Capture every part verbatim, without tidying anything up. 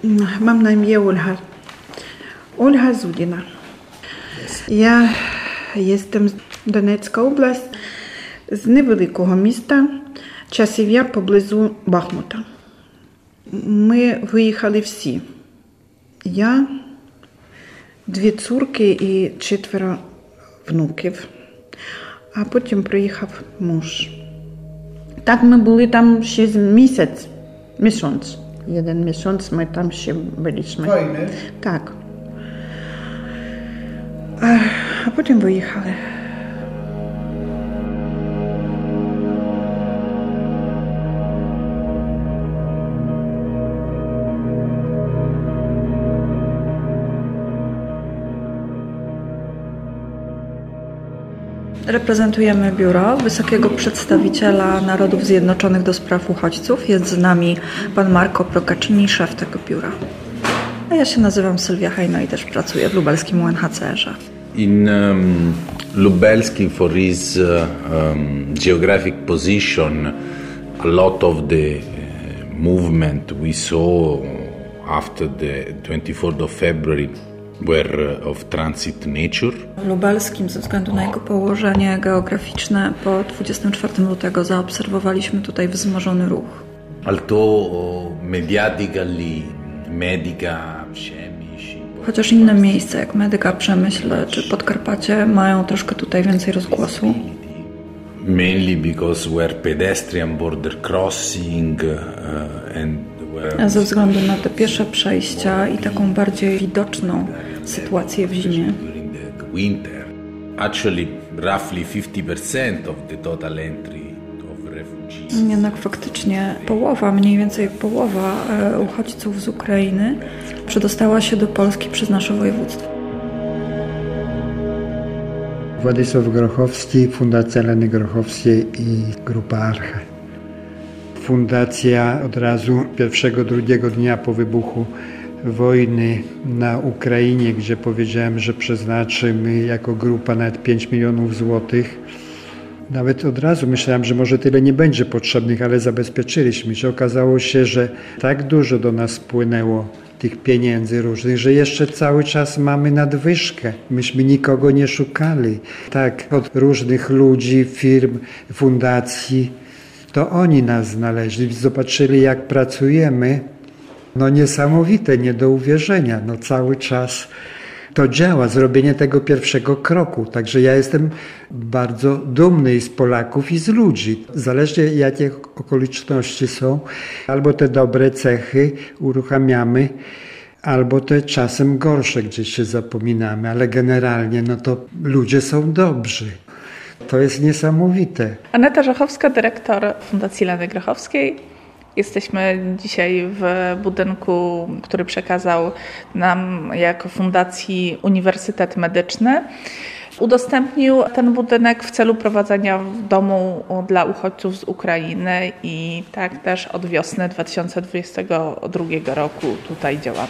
Mam na imię Olga. Olga Zudina. Ja jestem z Донецька область, з невеликого міста Часів Яр поблизу Бахмута. Ми виїхали всі. Я, дві цурки і четверо внуків. А потім приїхав муж. Так ми були там ще місяць, місяць. Jeden miesiąc my tam się byliśmy. Wojny? Tak. A, a potem wyjechali. Reprezentujemy biuro Wysokiego Przedstawiciela Narodów Zjednoczonych do spraw uchodźców. Jest z nami pan Marco Procaccini, szef tego biura. A ja się nazywam Sylwia Hajno i też pracuję w lubelskim U N H C R-ze. In um, Lubelski, for his uh, um, geographic position, a lot of the uh, movement we saw after the twenty-fourth of February were of transit nature. W Lubelskim, ze względu na jego położenie geograficzne, po dwudziestego czwartego lutego zaobserwowaliśmy tutaj wzmożony ruch. Although mediatically, Medyka, Przemyśl... Chociaż inne miejsca jak Medyka, Przemyśl czy Podkarpacie mają troszkę tutaj więcej rozgłosu. Mainly because were pedestrian border crossing uh, and A ze względu na te piesze przejścia i taką bardziej widoczną sytuację w zimie. Winter. Actually, roughly fifty percent of the total entry of refugees. Jednak faktycznie połowa, mniej więcej połowa uchodźców z Ukrainy przedostała się do Polski przez nasze województwo. Władysław Grochowski, Fundacja Leny Grochowskiej i Grupa Archa. Fundacja od razu pierwszego, drugiego dnia po wybuchu wojny na Ukrainie, gdzie powiedziałem, że przeznaczymy jako grupa nawet pięć milionów złotych. Nawet od razu myślałem, że może tyle nie będzie potrzebnych, ale zabezpieczyliśmy się. Okazało się, że tak dużo do nas spłynęło tych pieniędzy różnych, że jeszcze cały czas mamy nadwyżkę. Myśmy nikogo nie szukali. Tak, od różnych ludzi, firm, fundacji. To oni nas znaleźli, zobaczyli jak pracujemy. No niesamowite, nie do uwierzenia. No cały czas to działa, zrobienie tego pierwszego kroku. Także ja jestem bardzo dumny i z Polaków, i z ludzi. Zależnie jakie okoliczności są, albo te dobre cechy uruchamiamy, albo te czasem gorsze, gdzieś się zapominamy, ale generalnie no to ludzie są dobrzy. To jest niesamowite. Aneta Żachowska, dyrektor Fundacji Leny Grochowskiej. Jesteśmy dzisiaj w budynku, który przekazał nam jako fundacji Uniwersytet Medyczny. Udostępnił ten budynek w celu prowadzenia domu dla uchodźców z Ukrainy i tak też od wiosny dwa tysiące dwudziestego drugiego roku tutaj działamy.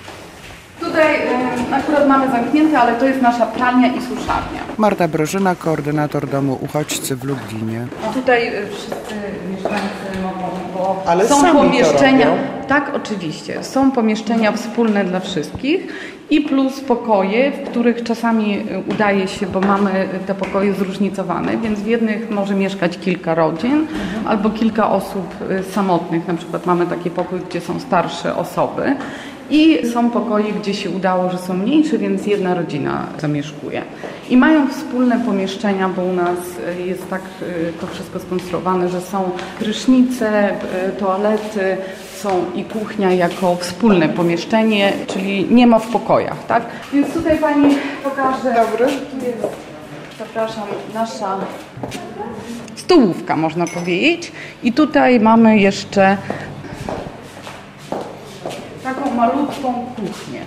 Tutaj y, akurat mamy zamknięte, ale to jest nasza pralnia i suszarnia. Marta Brożyna, koordynator domu uchodźcy w Lublinie. A tutaj y, wszyscy mieszkańcy mogą, bo ale są sami pomieszczenia. to robią. Tak, oczywiście. Są pomieszczenia wspólne dla wszystkich i plus pokoje, w których czasami udaje się, bo mamy te pokoje zróżnicowane, więc w jednych może mieszkać kilka rodzin mhm. albo kilka osób samotnych. Na przykład mamy taki pokój, gdzie są starsze osoby. I są pokoje, gdzie się udało, że są mniejsze, więc jedna rodzina zamieszkuje. I mają wspólne pomieszczenia, bo u nas jest tak to wszystko skonstruowane, że są prysznice, toalety, są i kuchnia jako wspólne pomieszczenie, czyli nie ma w pokojach, tak? Więc tutaj pani pokaże. Dobry. Tu jest, zapraszam, nasza stołówka, można powiedzieć. I tutaj mamy jeszcze taką malutką kuchnię.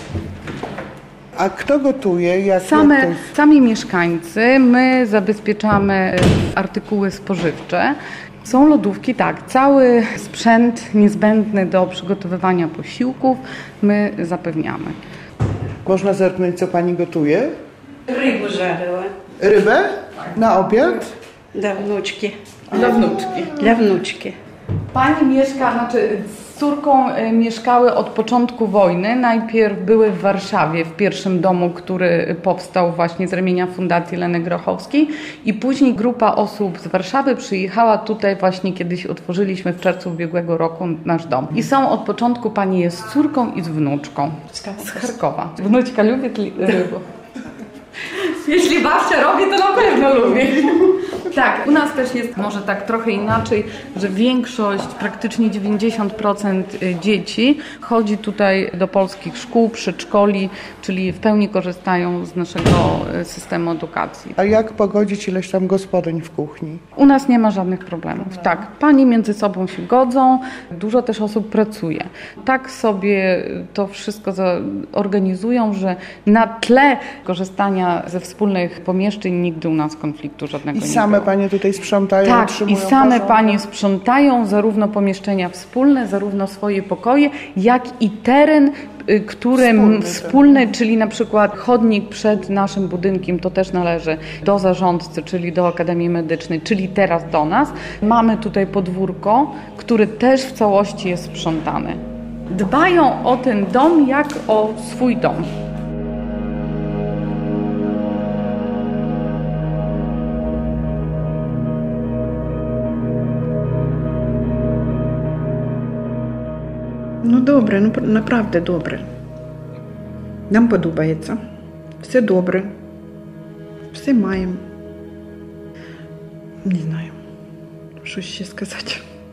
A kto gotuje? Jak Same, jak to... Sami mieszkańcy, my zabezpieczamy artykuły spożywcze. Są lodówki, tak, cały sprzęt niezbędny do przygotowywania posiłków my zapewniamy. Można zerknąć, co pani gotuje? Rybę żarła. Rybę? Na obiad? Dla wnuczki. Dla wnuczki. Dla wnuczki. Pani mieszka, znaczy z córką y, mieszkały od początku wojny. Najpierw były w Warszawie, w pierwszym domu, który powstał właśnie z ramienia Fundacji Leny Grochowskiej i później grupa osób z Warszawy przyjechała tutaj właśnie, kiedyś otworzyliśmy w czerwcu ubiegłego roku nasz dom. I są od początku, pani jest z córką i z wnuczką. Z Charkowa. Wnuczka lubi rybę. Jeśli babcia robi, to na pewno lubi. Tak, u nas też jest może tak trochę inaczej, że większość, praktycznie dziewięćdziesiąt procent dzieci chodzi tutaj do polskich szkół, przedszkoli, czyli w pełni korzystają z naszego systemu edukacji. A jak pogodzić ileś tam gospodyń w kuchni? U nas nie ma żadnych problemów. Tak, pani między sobą się godzą, dużo też osób pracuje. Tak sobie to wszystko organizują, że na tle korzystania ze wspólnych pomieszczeń nigdy u nas konfliktu żadnego I nie same było. panie tutaj sprzątają, Tak, i same porządek? panie sprzątają zarówno pomieszczenia wspólne, zarówno swoje pokoje, jak i teren, którym wspólny, wspólny czyli na przykład chodnik przed naszym budynkiem, to też należy do zarządcy, czyli do Akademii Medycznej, czyli teraz do nas. Mamy tutaj podwórko, które też w całości jest sprzątane. Dbają o ten dom jak o swój dom. Ну добре, ну naprawdę добре. Нам подобається. Все добре. Все маємо. Не знаю, що ще сказати.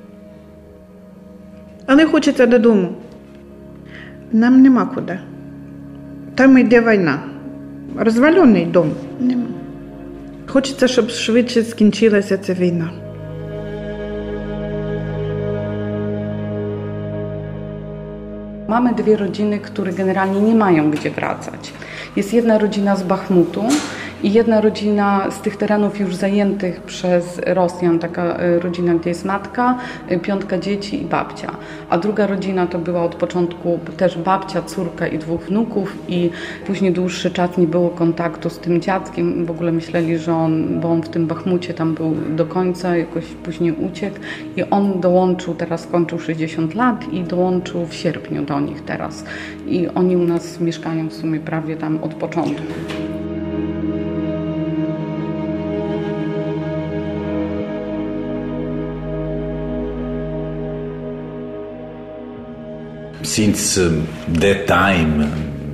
Але хочеться додому. Нам нема куди. Там йде війна. Розвалений дом. Нема. Хочеться, щоб швидше скінчилася ця війна. Mamy dwie rodziny, które generalnie nie mają gdzie wracać. Jest jedna rodzina z Bachmutu i jedna rodzina z tych terenów już zajętych przez Rosjan, taka rodzina, gdzie jest matka, piątka dzieci i babcia. A druga rodzina to była od początku też babcia, córka i dwóch wnuków i później dłuższy czas nie było kontaktu z tym dziadkiem. W ogóle myśleli, że on, bo on w tym Bachmucie tam był do końca, jakoś później uciekł i on dołączył, teraz skończył sześćdziesiąt lat i dołączył w sierpniu do nich teraz. I oni u nas mieszkają w sumie prawie tam od początku. Since that time,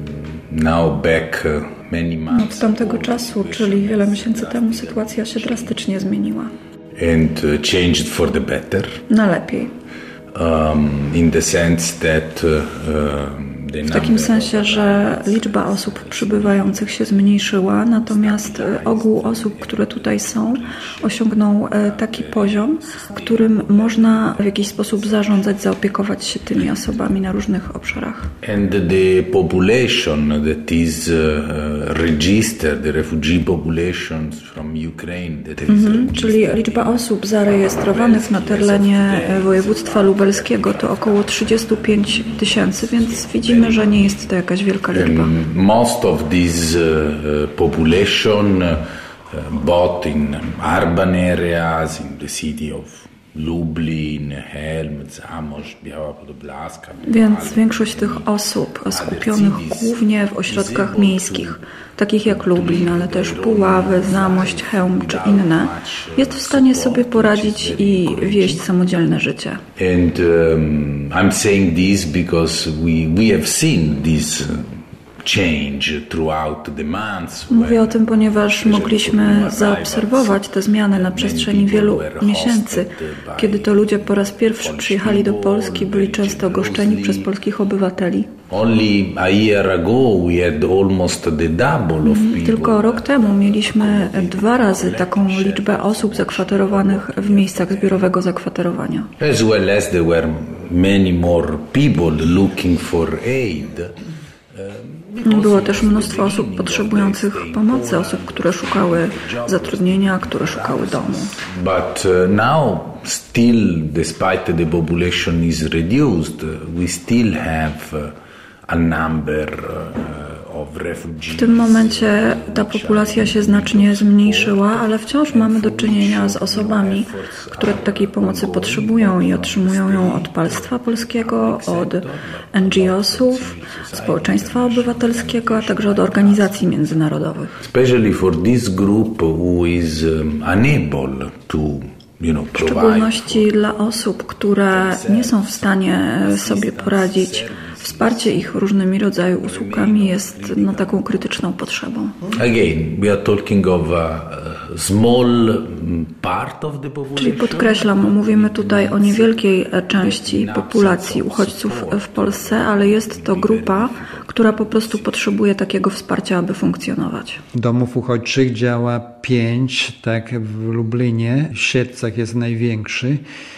now back many months. Od tamtego czasu, czyli wiele miesięcy temu, sytuacja się drastycznie zmieniła. And changed for the better. Na lepiej. Um, in the sense that uh, W takim sensie, że liczba osób przybywających się zmniejszyła, natomiast ogół osób, które tutaj są, osiągnął taki poziom, którym można w jakiś sposób zarządzać, zaopiekować się tymi osobami na różnych obszarach. And the population that is registered, the refugee populations from Ukraine. That is mhm, czyli liczba osób zarejestrowanych na terenie województwa lubelskiego to około trzydzieści pięć tysięcy, więc widzimy, że nie jest to jakaś wielka liczba. And most of this uh, population uh, both in urban areas, in the city of Lublin, Helm, Zamość, Biała Podlaska. Więc większość tych osób skupionych głównie w ośrodkach miejskich, takich jak Lublin, ale też Puławy, Zamość, Chełm czy inne, jest w stanie sobie poradzić i wieść samodzielne życie. And um, I'm saying this because we we have seen this change throughout the months. Mówię o tym, ponieważ mogliśmy zaobserwować te zmiany na przestrzeni wielu miesięcy, kiedy to ludzie po raz pierwszy przyjechali do Polski, byli często goszczeni przez polskich obywateli. Only a year ago we had almost the double of people. Tylko rok temu mieliśmy dwa razy taką liczbę osób zakwaterowanych w miejscach zbiorowego zakwaterowania. As well as there were many more people looking for aid. Było też mnóstwo osób potrzebujących pomocy, osób, które szukały zatrudnienia, które szukały domu. But now still, despite the population is reduced, we still have a number W tym momencie ta populacja się znacznie zmniejszyła, ale wciąż mamy do czynienia z osobami, które takiej pomocy potrzebują i otrzymują ją od państwa polskiego, od N G O sów, społeczeństwa obywatelskiego, a także od organizacji międzynarodowych. Especially for this group who is unable to W szczególności dla osób, które nie są w stanie sobie poradzić, wsparcie ich różnymi rodzajami usługami jest no, taką krytyczną potrzebą. Again, we are talking of a small part of the population. Czyli podkreślam, mówimy tutaj o niewielkiej części populacji uchodźców w Polsce, ale jest to grupa, która po prostu potrzebuje takiego wsparcia, aby funkcjonować. Domów uchodźczych działa pięć, tak w Lublinie, w Siedlcach jest największy,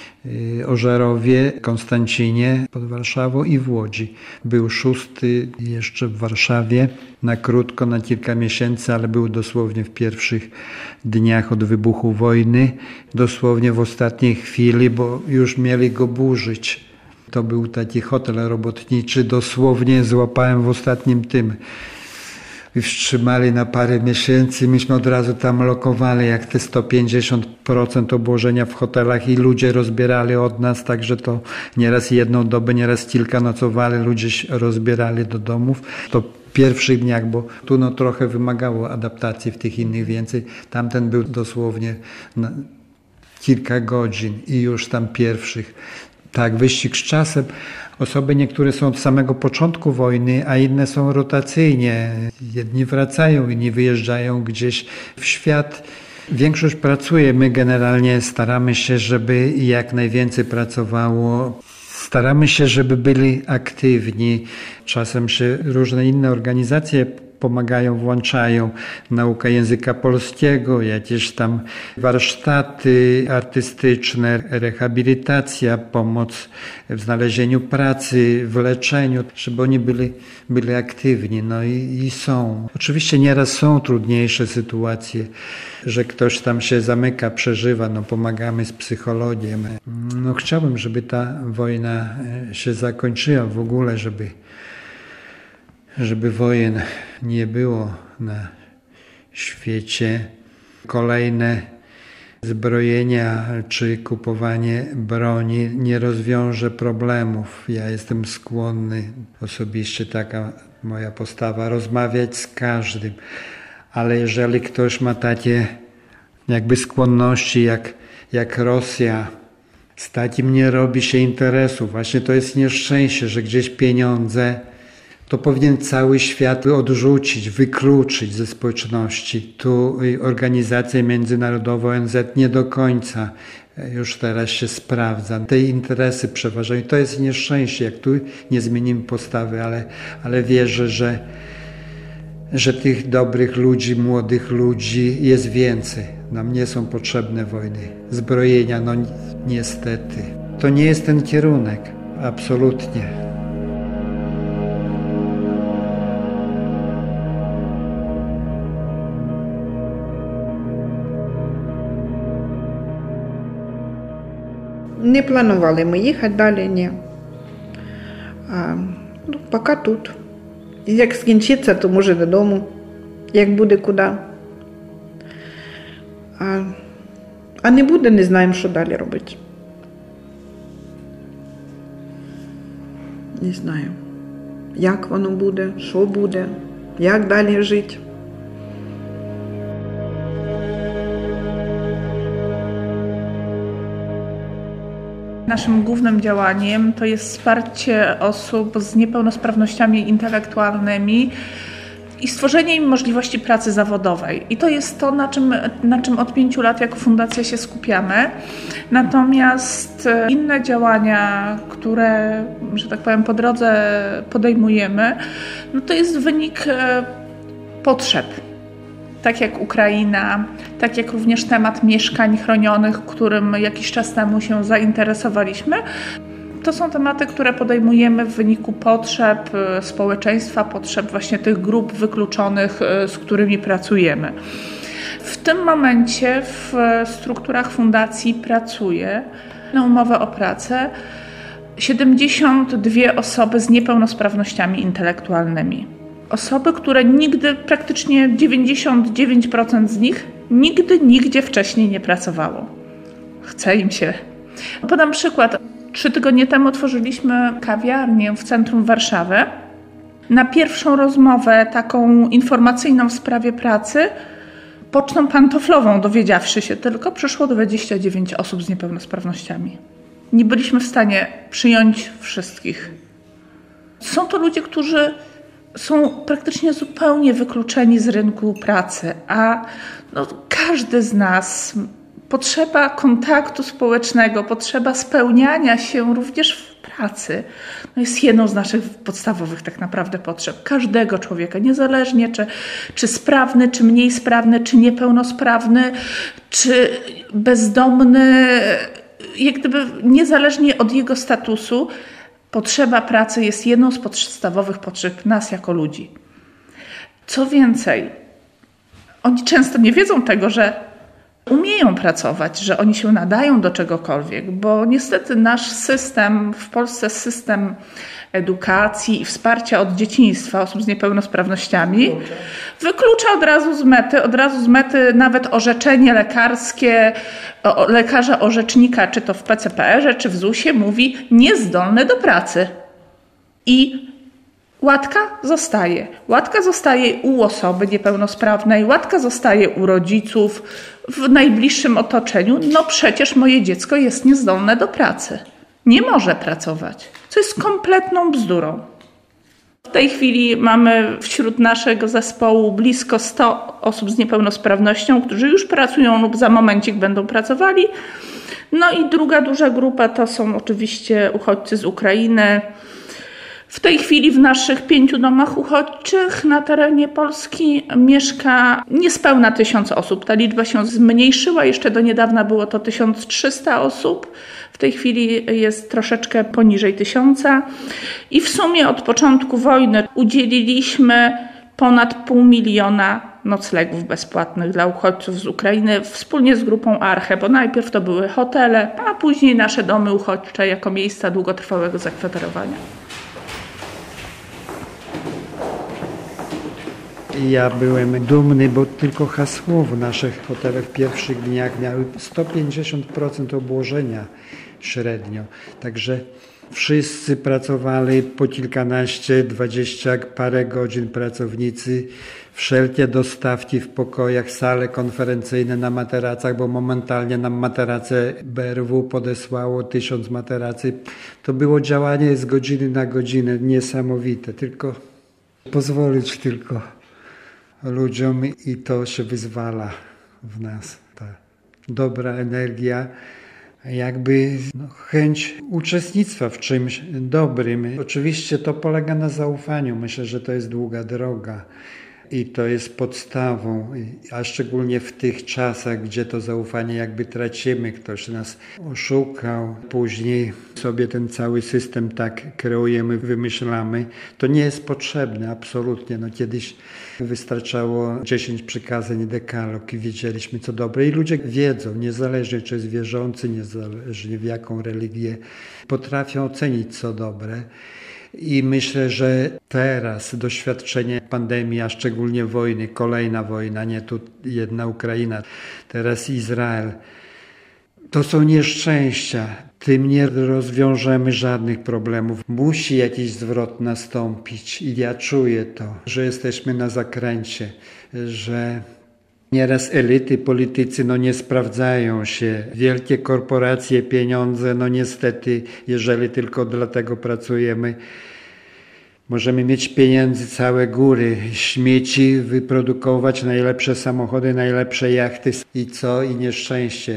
Ożarowie, Konstancinie pod Warszawą i w Łodzi. Był szósty jeszcze w Warszawie, na krótko, na kilka miesięcy, ale był dosłownie w pierwszych dniach od wybuchu wojny, dosłownie w ostatniej chwili, bo już mieli go burzyć. To był taki hotel robotniczy, dosłownie złapałem w ostatnim tym. I wstrzymali na parę miesięcy. Myśmy od razu tam lokowali, jak te sto pięćdziesiąt procent obłożenia w hotelach i ludzie rozbierali od nas, także to nieraz jedną dobę, nieraz kilka nocowali, ludzie się rozbierali do domów. To w pierwszych dniach, bo tu no trochę wymagało adaptacji, w tych innych więcej. Tamten był dosłownie na kilka godzin i już tam pierwszych. Tak, wyścig z czasem. Osoby niektóre są od samego początku wojny, a inne są rotacyjnie. Jedni wracają, inni wyjeżdżają gdzieś w świat. Większość pracuje. My generalnie staramy się, żeby jak najwięcej pracowało. Staramy się, żeby byli aktywni. Czasem się różne inne organizacje pomagają, włączają naukę języka polskiego, jakieś tam warsztaty artystyczne, rehabilitacja, pomoc w znalezieniu pracy, w leczeniu, żeby oni byli, byli aktywni. No i, i są. Oczywiście nieraz są trudniejsze sytuacje, że ktoś tam się zamyka, przeżywa, no pomagamy z psychologiem. No chciałbym, żeby ta wojna się zakończyła w ogóle, żeby żeby wojen nie było na świecie. Kolejne zbrojenia czy kupowanie broni nie rozwiąże problemów. Ja jestem skłonny, osobiście taka moja postawa, rozmawiać z każdym. Ale jeżeli ktoś ma takie jakby skłonności jak, jak Rosja, z takim nie robi się interesu. Właśnie to jest nieszczęście, że gdzieś pieniądze to powinien cały świat odrzucić, wykluczyć ze społeczności. Tu organizacje międzynarodowe, O N Z nie do końca już teraz się sprawdza. Te interesy przeważają. To jest nieszczęście, jak tu nie zmienimy postawy, ale, ale wierzę, że, że tych dobrych ludzi, młodych ludzi jest więcej. Nam nie są potrzebne wojny. Zbrojenia, no niestety. To nie jest ten kierunek, absolutnie. Не планували ми їхати далі, ні. А, ну, поки тут. Як скінчиться, то може додому, як буде куди. А, а не буде, не знаємо, що далі робити. Не знаю, як воно буде, що буде, як далі жити. Naszym głównym działaniem to jest wsparcie osób z niepełnosprawnościami intelektualnymi i stworzenie im możliwości pracy zawodowej. I to jest to, na czym, na czym od pięciu lat jako fundacja się skupiamy. Natomiast inne działania, które, że tak powiem, po drodze podejmujemy, no to jest wynik potrzeb. Tak jak Ukraina, tak jak również temat mieszkań chronionych, którym jakiś czas temu się zainteresowaliśmy. To są tematy, które podejmujemy w wyniku potrzeb społeczeństwa, potrzeb właśnie tych grup wykluczonych, z którymi pracujemy. W tym momencie w strukturach fundacji pracuje na umowę o pracę siedemdziesiąt dwie osoby z niepełnosprawnościami intelektualnymi. Osoby, które nigdy, praktycznie dziewięćdziesiąt dziewięć procent z nich nigdy, nigdzie wcześniej nie pracowało. Chce im się. Podam przykład. Trzy tygodnie temu otworzyliśmy kawiarnię w centrum Warszawy. Na pierwszą rozmowę taką informacyjną w sprawie pracy, pocztą pantoflową dowiedziawszy się tylko, przyszło dwadzieścia dziewięć osób z niepełnosprawnościami. Nie byliśmy w stanie przyjąć wszystkich. Są to ludzie, którzy są praktycznie zupełnie wykluczeni z rynku pracy, a no, każdy z nas, potrzeba kontaktu społecznego, potrzeba spełniania się również w pracy, no jest jedną z naszych podstawowych tak naprawdę potrzeb każdego człowieka, niezależnie czy, czy sprawny, czy mniej sprawny, czy niepełnosprawny, czy bezdomny, jak gdyby niezależnie od jego statusu, potrzeba pracy jest jedną z podstawowych potrzeb nas jako ludzi. Co więcej, oni często nie wiedzą tego, że umieją pracować, że oni się nadają do czegokolwiek, bo niestety nasz system, w Polsce system edukacji i wsparcia od dzieciństwa osób z niepełnosprawnościami wyklucza od razu z mety, od razu z mety nawet orzeczenie lekarskie, o, lekarza orzecznika, czy to w P C P R-ze, czy w zusie mówi niezdolny do pracy. I łatka zostaje. Łatka zostaje u osoby niepełnosprawnej, łatka zostaje u rodziców, w najbliższym otoczeniu. No przecież moje dziecko jest niezdolne do pracy. Nie może pracować, co jest kompletną bzdurą. W tej chwili mamy wśród naszego zespołu blisko sto osób z niepełnosprawnością, którzy już pracują lub za momencik będą pracowali. No i druga duża grupa to są oczywiście uchodźcy z Ukrainy. W tej chwili w naszych pięciu domach uchodźczych na terenie Polski mieszka niespełna tysiąc osób. Ta liczba się zmniejszyła, jeszcze do niedawna było to tysiąc trzysta osób. W tej chwili jest troszeczkę poniżej tysiąca. I w sumie od początku wojny udzieliliśmy ponad pół miliona noclegów bezpłatnych dla uchodźców z Ukrainy wspólnie z grupą Arche, bo najpierw to były hotele, a później nasze domy uchodźcze jako miejsca długotrwałego zakwaterowania. Ja byłem dumny, bo tylko hasło w naszych hotelach w pierwszych dniach miały sto pięćdziesiąt procent obłożenia średnio. Także wszyscy pracowali po kilkanaście, dwadzieścia parę godzin pracownicy, wszelkie dostawki w pokojach, sale konferencyjne na materacach, bo momentalnie nam materace B R W podesłało tysiąc materacy. To było działanie z godziny na godzinę niesamowite, tylko pozwolić tylko ludziom i to się wyzwala w nas. Ta dobra energia, jakby no, chęć uczestnictwa w czymś dobrym. Oczywiście to polega na zaufaniu. Myślę, że to jest długa droga i to jest podstawą, a szczególnie w tych czasach, gdzie to zaufanie jakby tracimy, ktoś nas oszukał, później sobie ten cały system tak kreujemy, wymyślamy. To nie jest potrzebne, absolutnie. No, kiedyś wystarczało dziesięć przykazań, dekalog i wiedzieliśmy co dobre. I ludzie wiedzą, niezależnie czy jest wierzący, niezależnie w jaką religię, potrafią ocenić co dobre. I myślę, że teraz doświadczenie pandemii, a szczególnie wojny, kolejna wojna, nie tu jedna Ukraina, teraz Izrael, to są nieszczęścia. Tym nie rozwiążemy żadnych problemów. Musi jakiś zwrot nastąpić i ja czuję to, że jesteśmy na zakręcie, że nieraz elity, politycy no nie sprawdzają się. Wielkie korporacje, pieniądze, no niestety, jeżeli tylko dlatego pracujemy, możemy mieć pieniędzy całe góry, śmieci, wyprodukować najlepsze samochody, najlepsze jachty i co? I nieszczęście.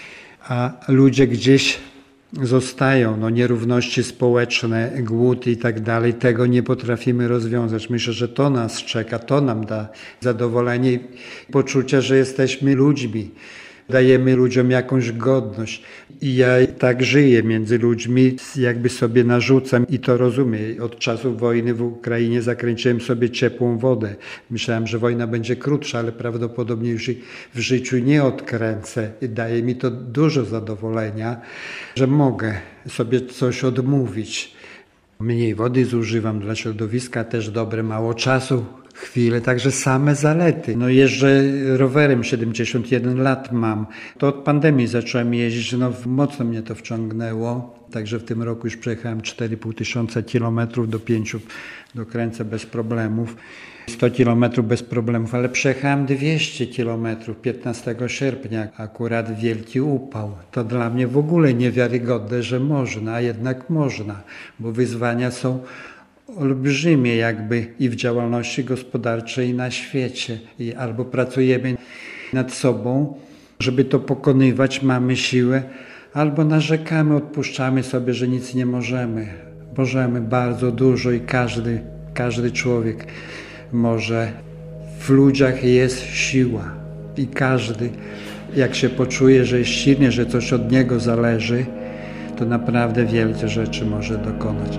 A ludzie gdzieś zostają, no nierówności społeczne, głód i tak dalej, tego nie potrafimy rozwiązać. Myślę, że to nas czeka, to nam da zadowolenie i poczucie, że jesteśmy ludźmi. Dajemy ludziom jakąś godność. I ja tak żyję między ludźmi, jakby sobie narzucam i to rozumiem. Od czasu wojny w Ukrainie zakręciłem sobie ciepłą wodę. Myślałem, że wojna będzie krótsza, ale prawdopodobnie już w życiu nie odkręcę. I daje mi to dużo zadowolenia, że mogę sobie coś odmówić. Mniej wody zużywam, dla środowiska też dobre, mało czasu, chwile, także same zalety. No jeżdżę rowerem, siedemdziesiąt jeden lat mam. To od pandemii zacząłem jeździć, no mocno mnie to wciągnęło. Także w tym roku już przejechałem cztery i pół tysiąca kilometrów, do pięciu dokręcę bez problemów. sto kilometrów bez problemów, ale przejechałem dwieście kilometrów piętnastego sierpnia, akurat wielki upał. To dla mnie w ogóle niewiarygodne, że można, a jednak można, bo wyzwania są olbrzymie jakby i w działalności gospodarczej, i na świecie. I albo pracujemy nad sobą, żeby to pokonywać, mamy siłę, albo narzekamy, odpuszczamy sobie, że nic nie możemy. Możemy bardzo dużo i każdy, każdy człowiek może. W ludziach jest siła i każdy, jak się poczuje, że jest silny, że coś od niego zależy, to naprawdę wielkie rzeczy może dokonać.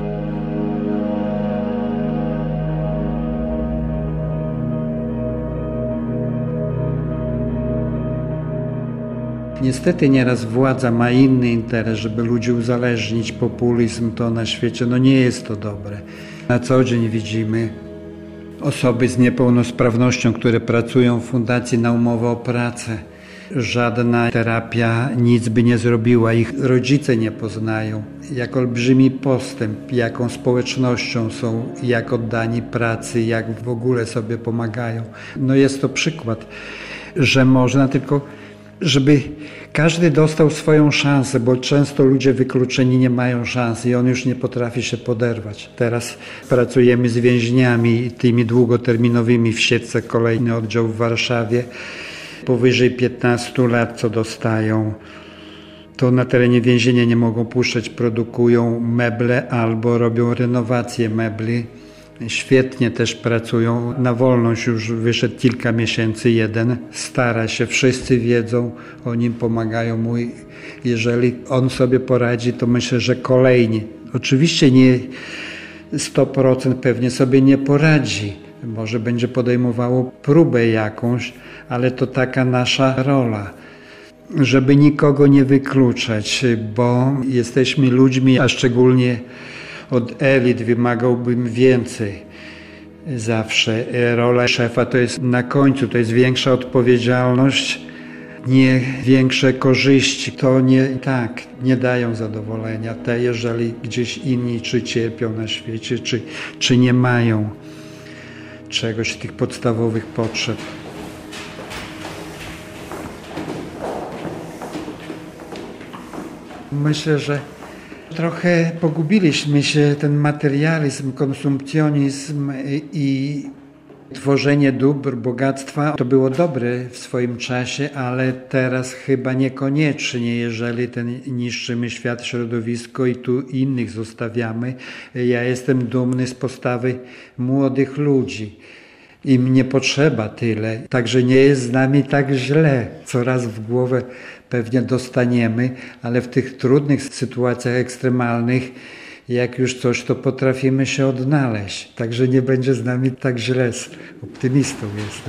Niestety nieraz władza ma inny interes, żeby ludzi uzależnić, populizm to na świecie, no nie jest to dobre. Na co dzień widzimy osoby z niepełnosprawnością, które pracują w fundacji na umowę o pracę. Żadna terapia nic by nie zrobiła, ich rodzice nie poznają. Jak olbrzymi postęp, jaką społecznością są, jak oddani pracy, jak w ogóle sobie pomagają. No jest to przykład, że można, tylko żeby każdy dostał swoją szansę, bo często ludzie wykluczeni nie mają szansy i on już nie potrafi się poderwać. Teraz pracujemy z więźniami, tymi długoterminowymi w Siedlce, kolejny oddział w Warszawie, powyżej piętnastu lat, co dostają. To na terenie więzienia nie mogą puszczać, produkują meble albo robią renowację mebli. Świetnie też pracują, na wolność już wyszedł kilka miesięcy jeden, stara się, wszyscy wiedzą o nim, pomagają mu. Jeżeli on sobie poradzi, to myślę, że kolejni. Oczywiście nie sto procent pewnie sobie nie poradzi, może będzie podejmowało próbę jakąś, ale to taka nasza rola, żeby nikogo nie wykluczać, bo jesteśmy ludźmi, a szczególnie od elit wymagałbym więcej zawsze. Rola szefa to jest na końcu, to jest większa odpowiedzialność, nie większe korzyści. To nie tak, nie dają zadowolenia. Te, jeżeli gdzieś inni czy cierpią na świecie, czy, czy nie mają czegoś, tych podstawowych potrzeb. Myślę, że trochę pogubiliśmy się, ten materializm, konsumpcjonizm i tworzenie dóbr, bogactwa. To było dobre w swoim czasie, ale teraz chyba niekoniecznie, jeżeli ten niszczymy świat, środowisko i tu innych zostawiamy. Ja jestem dumny z postawy młodych ludzi. Im nie potrzeba tyle, także nie jest z nami tak źle. Coraz w głowę pewnie dostaniemy, ale w tych trudnych sytuacjach ekstremalnych, jak już coś, to potrafimy się odnaleźć. Także nie będzie z nami tak źle. Optymistą jestem.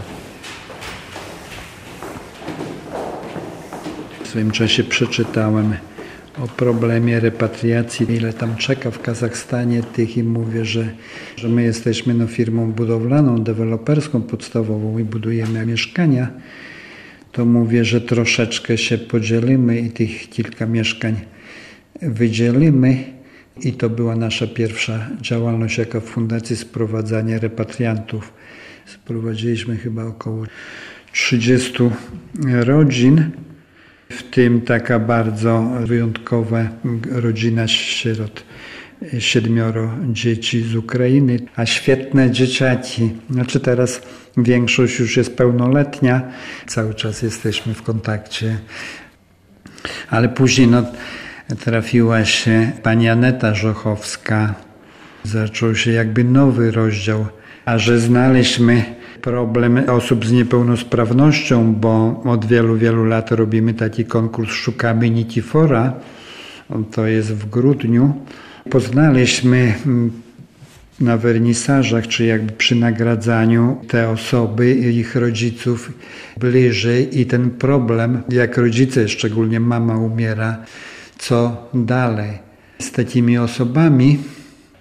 W swoim czasie przeczytałem o problemie repatriacji, ile tam czeka w Kazachstanie tych i mówię, że, że my jesteśmy no, firmą budowlaną, deweloperską podstawową i budujemy mieszkania, to mówię, że troszeczkę się podzielimy i tych kilka mieszkań wydzielimy i to była nasza pierwsza działalność jako fundacji, sprowadzanie repatriantów. Sprowadziliśmy chyba około trzydziestu rodzin, w tym taka bardzo wyjątkowa rodzina sierot, siedmioro dzieci z Ukrainy, a świetne dzieciaki. Znaczy teraz większość już jest pełnoletnia, cały czas jesteśmy w kontakcie. Ale później no, trafiła się pani Aneta Żochowska. Zaczął się jakby nowy rozdział, a że znaleźliśmy problem osób z niepełnosprawnością, bo od wielu, wielu lat robimy taki konkurs Szukamy Nitifora, to jest w grudniu. Poznaliśmy na wernisażach, czy jakby przy nagradzaniu te osoby i ich rodziców bliżej i ten problem, jak rodzice, szczególnie mama umiera, co dalej z takimi osobami.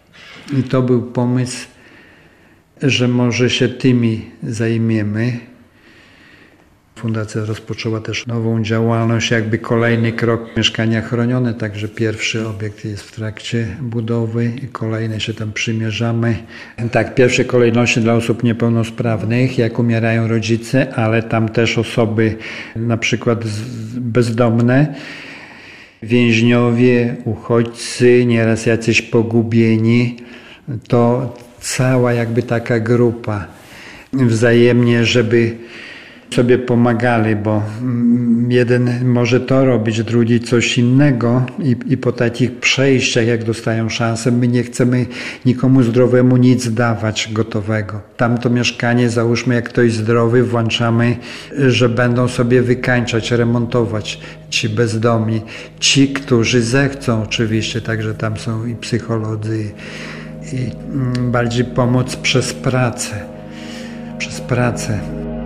I to był pomysł, że może się tymi zajmiemy. Fundacja rozpoczęła też nową działalność, jakby kolejny krok mieszkania chronione, także pierwszy obiekt jest w trakcie budowy i kolejne się tam przymierzamy. Tak, w pierwszej kolejności dla osób niepełnosprawnych, jak umierają rodzice, ale tam też osoby na przykład bezdomne, więźniowie, uchodźcy, nieraz jacyś pogubieni, to cała jakby taka grupa wzajemnie, żeby sobie pomagali, bo jeden może to robić, drugi coś innego i, i po takich przejściach, jak dostają szansę, my nie chcemy nikomu zdrowemu nic dawać gotowego. Tamto mieszkanie, załóżmy, jak ktoś zdrowy, włączamy, że będą sobie wykańczać, remontować ci bezdomni, ci, którzy zechcą oczywiście, także tam są i psycholodzy, i bardziej pomoc przez pracę, przez pracę.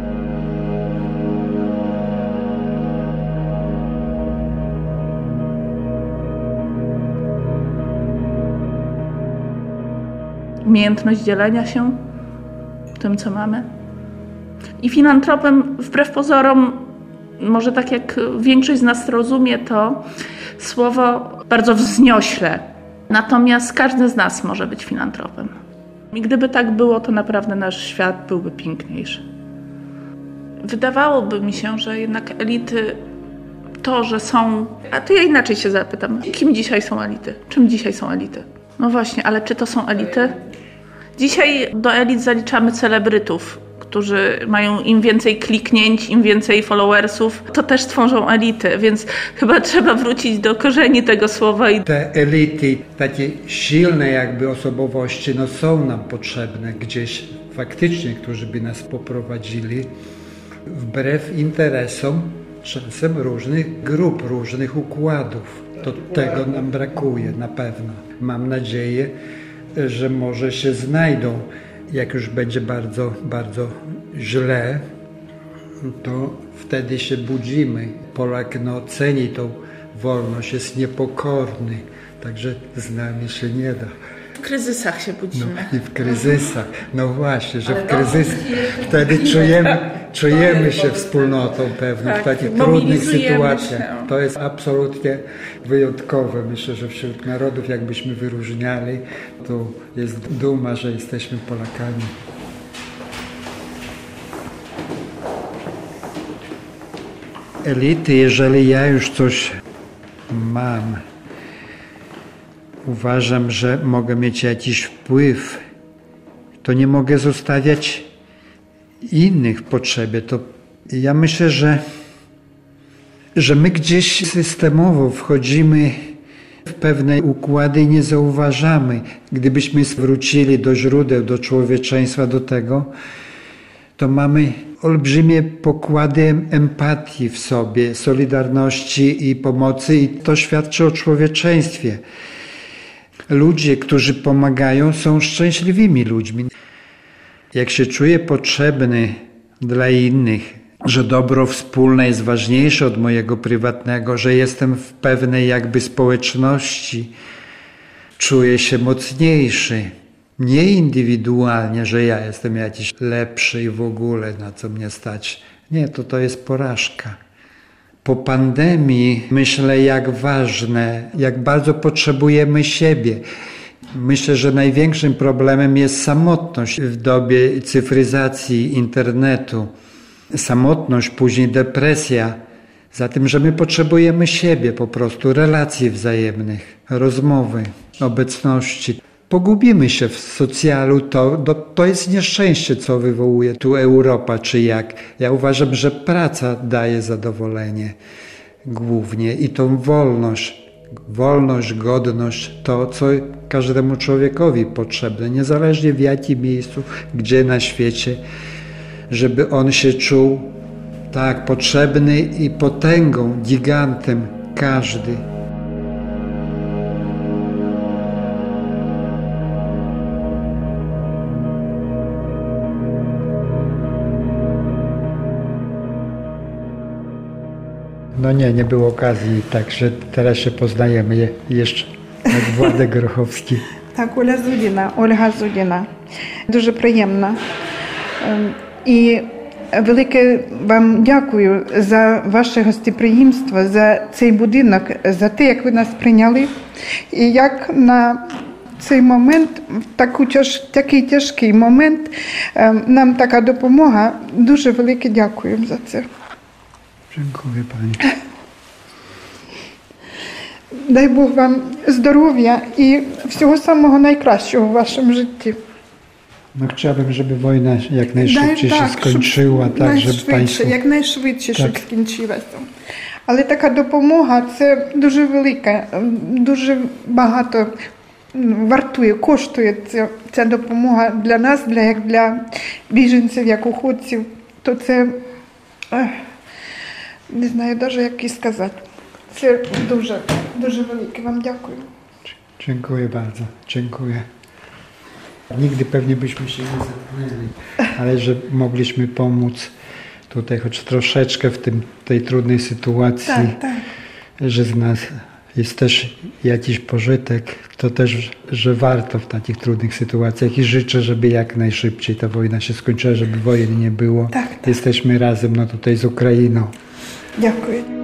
Umiejętność dzielenia się tym, co mamy. I filantropem, wbrew pozorom, może tak jak większość z nas rozumie to słowo bardzo wzniośle. Natomiast każdy z nas może być filantropem. I gdyby tak było, to naprawdę nasz świat byłby piękniejszy. Wydawałoby mi się, że jednak elity, to, że są... A to ja inaczej się zapytam. Kim dzisiaj są elity? Czym dzisiaj są elity? No właśnie, ale czy to są elity? Dzisiaj do elit zaliczamy celebrytów, którzy mają im więcej kliknięć, im więcej followersów, to też tworzą elity, więc chyba trzeba wrócić do korzeni tego słowa. I... Te elity, takie silne jakby osobowości, no są nam potrzebne gdzieś faktycznie, którzy by nas poprowadzili wbrew interesom czasem różnych grup, różnych układów. To tego nam brakuje na pewno. Mam nadzieję, że może się znajdą. Jak już będzie bardzo, bardzo źle, to wtedy się budzimy. Polak no, ceni tą wolność, jest niepokorny, także z nami się nie da. W kryzysach się budzimy. No, i w kryzysach. No właśnie, że w kryzysach wtedy czujemy, czujemy się wspólnotą pewną, tak, w takich trudnych sytuacjach. Się. To jest absolutnie wyjątkowe. Myślę, że wśród narodów, jakbyśmy wyróżniali, to jest duma, że jesteśmy Polakami. Elity, jeżeli ja już coś mam, uważam, że mogę mieć jakiś wpływ, to nie mogę zostawiać innych w potrzebie. To ja myślę, że, że my gdzieś systemowo wchodzimy w pewne układy i nie zauważamy. Gdybyśmy wrócili do źródeł, do człowieczeństwa, do tego, to mamy olbrzymie pokłady empatii w sobie, solidarności i pomocy i to świadczy o człowieczeństwie. Ludzie, którzy pomagają, są szczęśliwymi ludźmi. Jak się czuję potrzebny dla innych, że dobro wspólne jest ważniejsze od mojego prywatnego, że jestem w pewnej jakby społeczności, czuję się mocniejszy. Nie indywidualnie, że ja jestem jakiś lepszy i w ogóle na co mnie stać. Nie, to to jest porażka. Po pandemii myślę, jak ważne, jak bardzo potrzebujemy siebie. Myślę, że największym problemem jest samotność w dobie cyfryzacji, internetu. Samotność, później depresja. Za tym, że my potrzebujemy siebie po prostu, relacji wzajemnych, rozmowy, obecności. Pogubimy się w socjalu, to, to, to jest nieszczęście, co wywołuje tu Europa, czy jak. Ja uważam, że praca daje zadowolenie głównie i tą wolność, wolność, godność, to co każdemu człowiekowi potrzebne, niezależnie w jakim miejscu, gdzie na świecie, żeby on się czuł tak potrzebny i potęgą, gigantem każdy. No nie, nie było okazji, także teraz się poznajemy jeszcze, jak Władek Grochowski. Так, Оля Зудіна, Ольга Зудіна. Дуже приємно. Ем, І велике вам дякую за ваше гостеприємство, за цей будинок, за те, як ви нас прийняли. І як на цей момент, в таку тяж, такий тяжкий момент, ем, нам така допомога. Дуже велике дякую за це. Dziękuję Pani. Дай Бог вам здоров'я і всього самого найкращого в вашому житті. No chciałbym, żeby wojna jak najszybciej Дай się skończyła, щоб tak, żeby найшвидше, Państwo... якнайшвидше, щоб Так. скінчилася. Але така допомога – це дуже велика, дуже багато вартує, коштує ця, ця допомога для нас, для, як для біженців, як уходців. То це, ех, не знаю навіть, як і сказати. Це дуже, дуже велике. Вам дякую. Dziękuję bardzo, dziękuję. Nigdy pewnie byśmy się nie zamknęli, ale że mogliśmy pomóc tutaj choć troszeczkę w tym, tej trudnej sytuacji, Tak, tak. że z nas jest też jakiś pożytek, to też, że warto w takich trudnych sytuacjach i życzę, żeby jak najszybciej ta wojna się skończyła, żeby wojny nie było. Tak, tak. Jesteśmy razem no tutaj z Ukrainą. Дякую.